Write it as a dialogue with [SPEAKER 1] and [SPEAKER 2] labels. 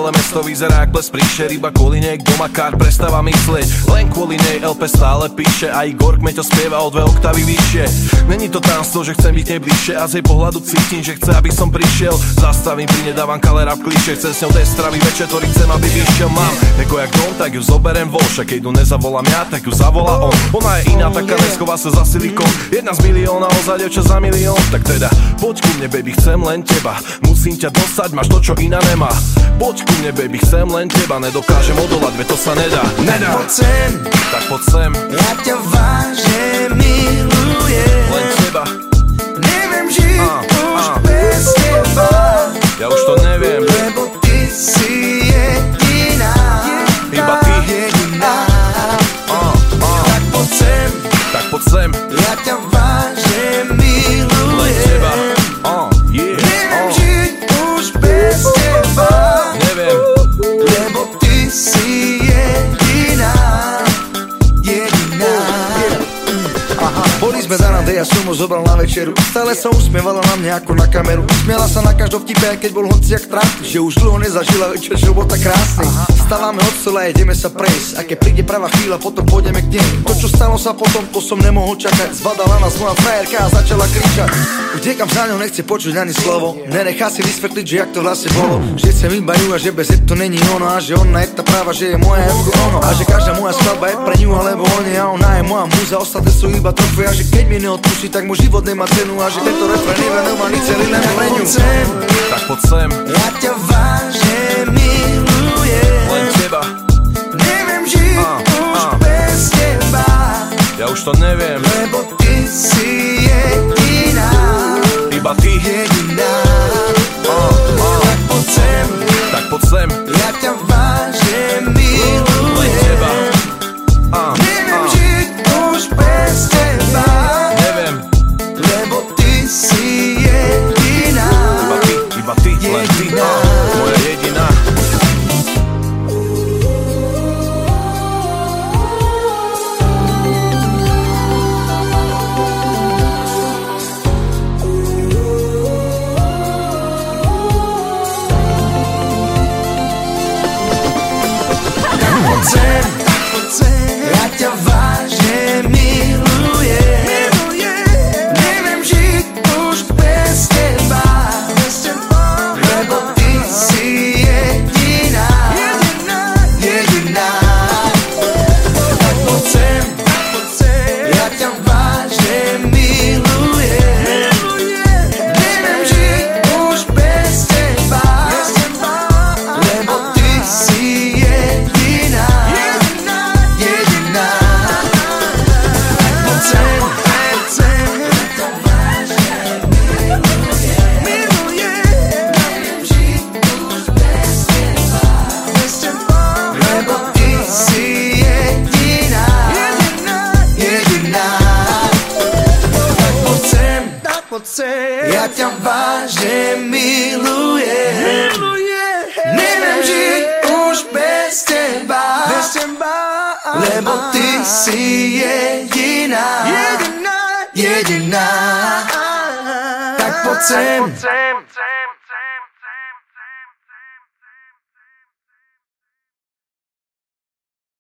[SPEAKER 1] celé mesto vyzerá jak ples príšer. Iba kvôli nej doma kár prestáva myslieť. Len kvôli nej LP stále píše. A Igor Kmeťo spieva o 2 oktávy vyššie. Není to tajomstvo, že chcem byť nej bližšie. A z jej pohľadu cítim, že chce, aby som prišiel. Zastavím, pri nedávam kalera v kliše. Chcem s ňou destravý večer, ktorý chcem, aby vyšiel. Mám eko jak dom, tak ju zoberem von. Však keď ju nezavolám ja, tak ju zavolá on. Ona je iná, taká neschová sa za silikon. Jedna z milióna, ozaj dievča za milión. Tak teda, poď ku mne, baby, chcem len teba. Musím ťa dostať, máš to, čo iná nemá. Poď ku mne, baby, chcem len teba. Nedokážem odolať, veď to sa nedá. Tak poď sem.
[SPEAKER 2] Ja ťa vážne milujem.
[SPEAKER 1] Len teba.
[SPEAKER 2] Neviem žiť už bez teba.
[SPEAKER 1] Ja už to neviem.
[SPEAKER 2] Lebo ty si jediná.
[SPEAKER 1] Iba ty.
[SPEAKER 2] Jediná. Tak poď sem.
[SPEAKER 1] Tak poď sem.
[SPEAKER 2] Ja ťa vážne milujem.
[SPEAKER 1] Len teba.
[SPEAKER 2] Neviem žiť už bez teba.
[SPEAKER 1] Neviem.
[SPEAKER 2] Lebo ty si jediná. Jediná.
[SPEAKER 3] Boli sme za rande, ja som ho zobral na večeru. Stále sa usmievala na mňa ako na kameru. Smiela sa na každom vtipe, aj keď bol hociak trápny. Že už dlho nezažila večer, že bol tak krásny. Stávame od stola a ideme sa prejsť. A keď príde pravá chvíľa, potom pôjdeme k nej. To, čo stalo sa potom, to som nemohol čakať. Zbadala nás moja frajerka a začala kričať. Utekam za ňou, nechce počuť ani slovo. Nenechá si vysvetliť, že jak to vlastne bolo. Že chcem iba ju a že bez jej to není ono. A že ona je tá práva, že je moja ako ono. A že každá moja skladba je pre ňu alebo on je. A ona je moja múza, ostatné sú iba trofej. A že keď mi neodpustí, tak môj život nemá cenu. A že tento refrén nemá nič celý len pre ňu.
[SPEAKER 1] Tak poď sem.
[SPEAKER 2] Ja ťa vážne milujem.
[SPEAKER 1] Len teba.
[SPEAKER 2] Neviem žiť už bez teba.
[SPEAKER 1] Ja už to neviem.
[SPEAKER 2] Lebo ty si jediná.
[SPEAKER 1] Iba ty.
[SPEAKER 2] Jediná. Tak poď sem.
[SPEAKER 1] Tak poď sem.
[SPEAKER 2] Ja ťa vážne milujem.
[SPEAKER 1] Len teba.
[SPEAKER 2] Neviem žiť už bez teba.
[SPEAKER 1] Neviem.
[SPEAKER 2] Lebo ty si jediná.
[SPEAKER 1] Iba ty, len ty. Moja jediná.
[SPEAKER 2] Ja ťa vážne milujem. Neviem žiť už bez teba. Lebo ty si jediná. Jediná. Tak poď sem. Ja ťa vážne milujem. Neviem žiť už bez teba. Lebo ty si jediná. Jediná. Tak poď sem. Ja ťa vážne milujem. Neviem žiť už bez teba. Lebo ty si jediná. Jediná. Tak poď sem. Ja ťa vážne milujem. Neviem žiť už bez teba. Lebo ty si jediná. Jediná. Tak poď sem.